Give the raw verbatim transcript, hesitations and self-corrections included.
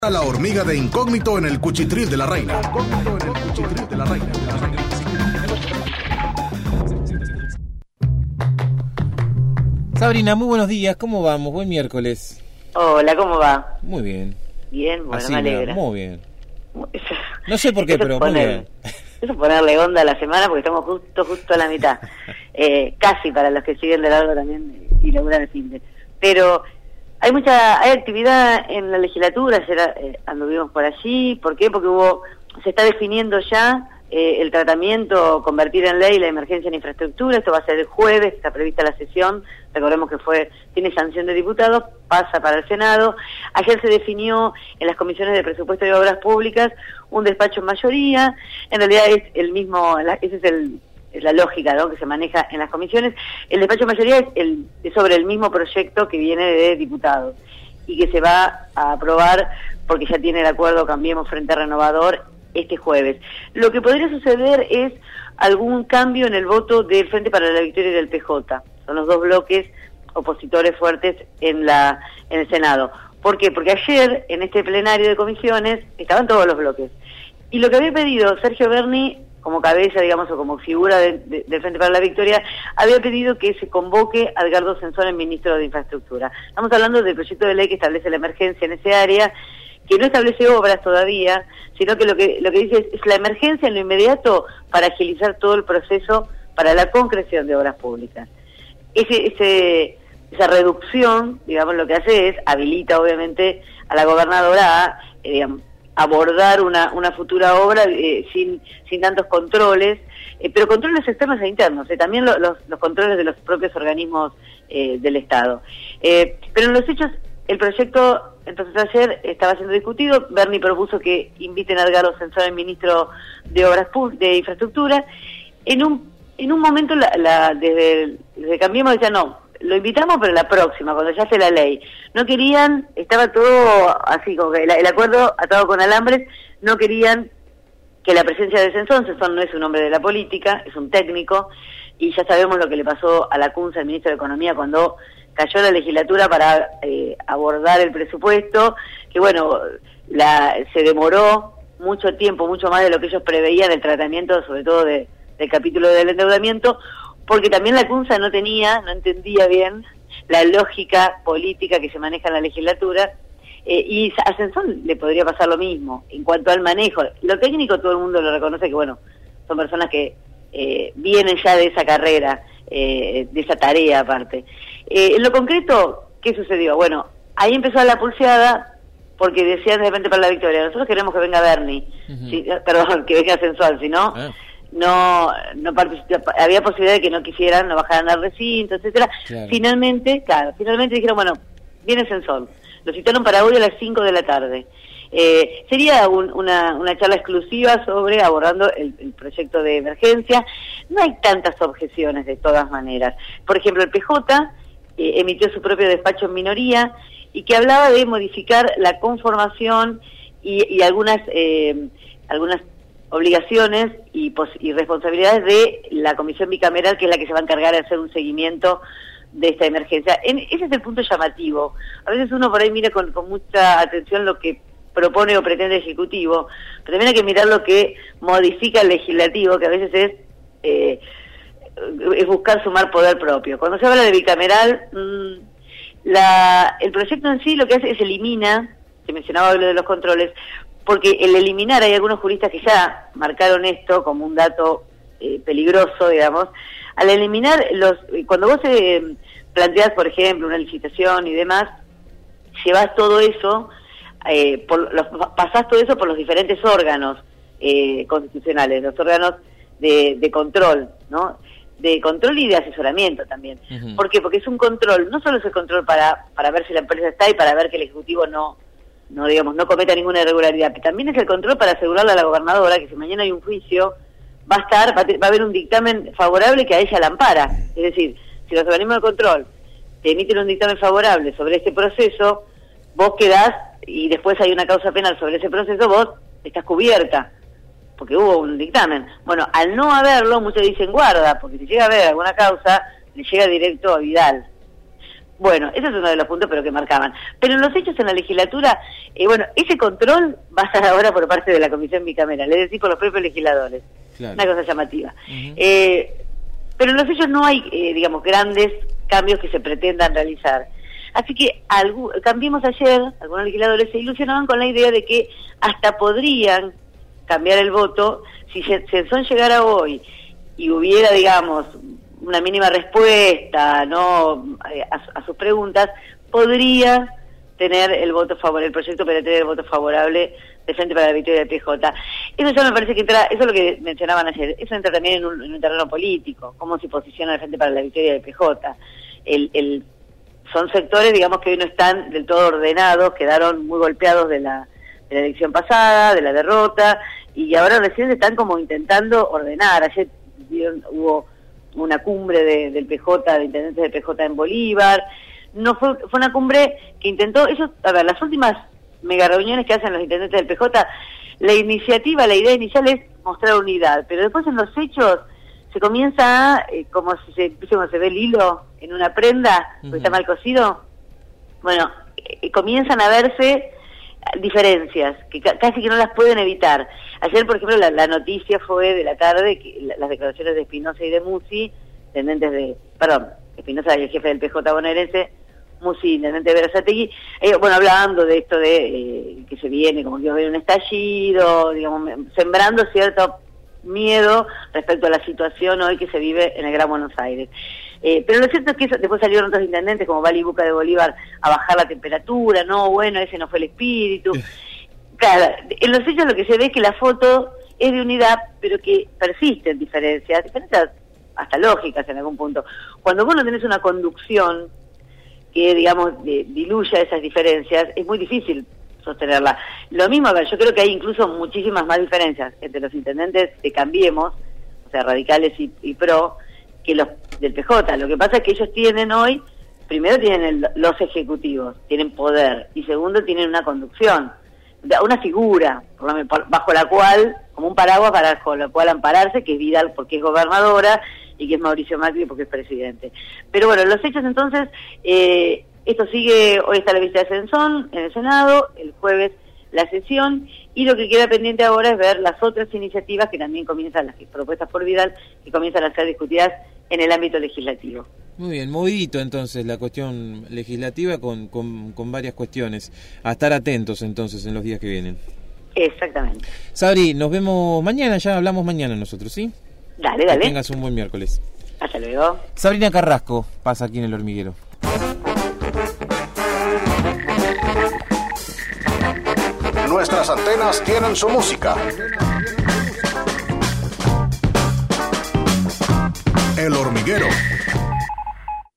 A la hormiga de incógnito en el cuchitril de la reina. Incógnito en el cuchitril de la reina. De la reina. Sabrina, muy buenos días. ¿Cómo vamos? Buen miércoles. Hola, ¿cómo va? Muy bien. Bien, bueno, Así, me alegra. Muy bien. No sé por qué, eso pero poner, muy bien. Eso es ponerle onda a la semana porque estamos justo, justo a la mitad. eh, casi para los que siguen de largo también y logran el fin de. Pero hay mucha, hay actividad en la legislatura, ayer eh, anduvimos por allí. ¿Por qué? Porque hubo, se está definiendo ya eh, el tratamiento, convertir en ley la emergencia en infraestructura. Esto va a ser el jueves, está prevista la sesión. Recordemos que fue, tiene sanción de diputados, pasa para el Senado. Ayer se definió en las comisiones de presupuesto y obras públicas un despacho en mayoría. En realidad es el mismo, ese es el es la lógica, ¿no?, que se maneja en las comisiones. El despacho de mayoría es, el, es sobre el mismo proyecto que viene de diputados y que se va a aprobar porque ya tiene el acuerdo Cambiemos Frente Renovador este jueves. Lo que podría suceder es algún cambio en el voto del Frente para la Victoria y del P J. Son los dos bloques opositores fuertes en la en el Senado. ¿Por qué? Porque ayer, en este plenario de comisiones, estaban todos los bloques. Y lo que había pedido Sergio Berni, como cabeza, digamos, o como figura de, de, del Frente para la Victoria, había pedido que se convoque a Edgardo Sensón, el ministro de Infraestructura. Estamos hablando del proyecto de ley que establece la emergencia en ese área, que no establece obras todavía, sino que lo que lo que dice es, es la emergencia en lo inmediato para agilizar todo el proceso para la concreción de obras públicas. Ese, ese, esa reducción, digamos, lo que hace es, habilita obviamente a la gobernadora a, eh, digamos, abordar una, una futura obra eh, sin sin tantos controles, eh, pero controles externos e internos, eh, también lo, los, los controles de los propios organismos eh, del Estado. Eh, pero en los hechos, el proyecto, entonces ayer estaba siendo discutido. Berni propuso que inviten a Edgardo Sensón, el ministro de Obras de Infraestructura. En un en un momento, la, la, desde, desde Cambiemos decía, no, lo invitamos, pero la próxima, cuando ya esté la ley. No querían, estaba todo así, como que el, el acuerdo atado con alambres, no querían que la presencia de Sensón, Sensón no es un hombre de la política, es un técnico, y ya sabemos lo que le pasó a Lacunza, el ministro de Economía, cuando cayó la legislatura para eh, abordar el presupuesto, que bueno, la, se demoró mucho tiempo, mucho más de lo que ellos preveían el tratamiento, sobre todo de, del capítulo del endeudamiento, porque también Lacunza no tenía, no entendía bien la lógica política que se maneja en la legislatura, eh, y a Sensón le podría pasar lo mismo en cuanto al manejo. Lo técnico todo el mundo lo reconoce, que bueno, son personas que eh, vienen ya de esa carrera, eh, de esa tarea aparte. Eh, en lo concreto, ¿qué sucedió? Bueno, ahí empezó la pulseada, porque decían de repente para la Victoria, nosotros queremos que venga Berni, uh-huh. sí, perdón, que venga Sensón, si no... Uh-huh. no no participa, había posibilidad de que no quisieran, no bajaran al recinto, etcétera. Claro. Finalmente, claro, finalmente dijeron, bueno, viene Sensón. Lo citaron para hoy a las cinco de la tarde. Eh, sería un, una, una charla exclusiva sobre abordando el, el proyecto de emergencia. No hay tantas objeciones de todas maneras. Por ejemplo, el P J eh, emitió su propio despacho en minoría y que hablaba de modificar la conformación y, y algunas eh, algunas obligaciones y, pos y responsabilidades de la comisión bicameral, que es la que se va a encargar de hacer un seguimiento de esta emergencia. En, ese es el punto llamativo. A veces uno por ahí mira con, con mucha atención lo que propone o pretende el Ejecutivo, pero también hay que mirar lo que modifica el Legislativo, que a veces es, eh, es buscar sumar poder propio. Cuando se habla de bicameral, mmm, la, el proyecto en sí lo que hace es elimina, se mencionaba lo de los controles, porque el eliminar, hay algunos juristas que ya marcaron esto como un dato eh, peligroso, digamos, al eliminar los, cuando vos eh, planteás, por ejemplo, una licitación y demás, llevas todo eso, eh, por los, pasás todo eso por los diferentes órganos eh, constitucionales, los órganos de, de control, ¿no? De control y de asesoramiento también. Uh-huh. ¿Por qué? Porque es un control, no solo es el control para, para ver si la empresa está y para ver que el Ejecutivo no no digamos no cometa ninguna irregularidad, también es el control para asegurarle a la gobernadora que si mañana hay un juicio va a estar va a, va a haber un dictamen favorable que a ella la ampara. Es decir, si los organismos de control te emiten un dictamen favorable sobre este proceso, vos quedás, y después hay una causa penal sobre ese proceso, vos estás cubierta porque hubo un dictamen. Bueno, al no haberlo, muchos dicen guarda, porque si llega a haber alguna causa le llega directo a Vidal. Bueno, ese es uno de los puntos, pero que marcaban. Pero en los hechos en la legislatura, eh, bueno, ese control va a estar ahora por parte de la comisión bicameral, es decir, por los propios legisladores. Claro. Una cosa llamativa. Uh-huh. Eh, pero en los hechos no hay, eh, digamos, grandes cambios que se pretendan realizar. Así que algo, Cambiemos ayer, algunos legisladores se ilusionaban con la idea de que hasta podrían cambiar el voto si Sensón llegara hoy y hubiera, digamos, una mínima respuesta, ¿no?, a, a sus preguntas, podría tener el voto favorable, el proyecto para tener el voto favorable de Frente para la Victoria del P J. Eso ya me parece que entra, eso es lo que mencionaban ayer, eso entra también en un, en un terreno político, cómo se posiciona el Frente para la Victoria del P J. El, el, son sectores, digamos, que hoy no están del todo ordenados, quedaron muy golpeados de la, de la elección pasada, de la derrota, y ahora recién están como intentando ordenar. Ayer vieron, hubo una cumbre de, del P J, de intendentes del P J en Bolívar. No fue, fue una cumbre que intentó, ellos, a ver, las últimas mega reuniones que hacen los intendentes del P J, la iniciativa, la idea inicial es mostrar unidad, pero después en los hechos se comienza a, eh, como si se, como se ve el hilo en una prenda, porque uh-huh. está mal cosido, bueno, eh, comienzan a verse diferencias, que ca- casi que no las pueden evitar. Ayer, por ejemplo, la, la noticia fue de la tarde, que la, las declaraciones de Espinosa y de Musi, intendentes de, perdón, Espinosa y el jefe del P J bonaerense, Musi, intendente de Berazategui, eh, bueno, hablando de esto de eh, que se viene, como que va a haber un estallido, digamos, sembrando cierto miedo respecto a la situación hoy que se vive en el Gran Buenos Aires. Eh, pero lo cierto es que eso, después salieron otros intendentes como Vali Buca de Bolívar a bajar la temperatura, no, bueno, ese no fue el espíritu. Claro, en los hechos lo que se ve es que la foto es de unidad, pero que persisten diferencias, diferencias hasta lógicas en algún punto. Cuando vos no tenés una conducción que, digamos, de, diluya esas diferencias, es muy difícil sostenerla. Lo mismo, a ver, yo creo que hay incluso muchísimas más diferencias entre los intendentes de Cambiemos, o sea, radicales y, y pro, que los del P J. Lo que pasa es que ellos tienen hoy, primero tienen el, los ejecutivos, tienen poder, y segundo tienen una conducción, una figura bajo la cual, como un paraguas bajo la cual ampararse, que es Vidal porque es gobernadora y que es Mauricio Macri porque es presidente. Pero bueno, los hechos entonces, eh, esto sigue, hoy está la visita de Sensón en el Senado, el jueves la sesión, y lo que queda pendiente ahora es ver las otras iniciativas que también comienzan, las propuestas por Vidal, que comienzan a ser discutidas en el ámbito legislativo. Muy bien, movidito entonces la cuestión legislativa con, con, con varias cuestiones. A estar atentos entonces en los días que vienen. Exactamente. Sabri, nos vemos mañana, ya hablamos mañana nosotros, ¿sí? Dale, dale. Que tengas un buen miércoles. Hasta luego. Sabrina Carrasco pasa aquí en El Hormiguero. Nuestras antenas tienen su música. El Hormiguero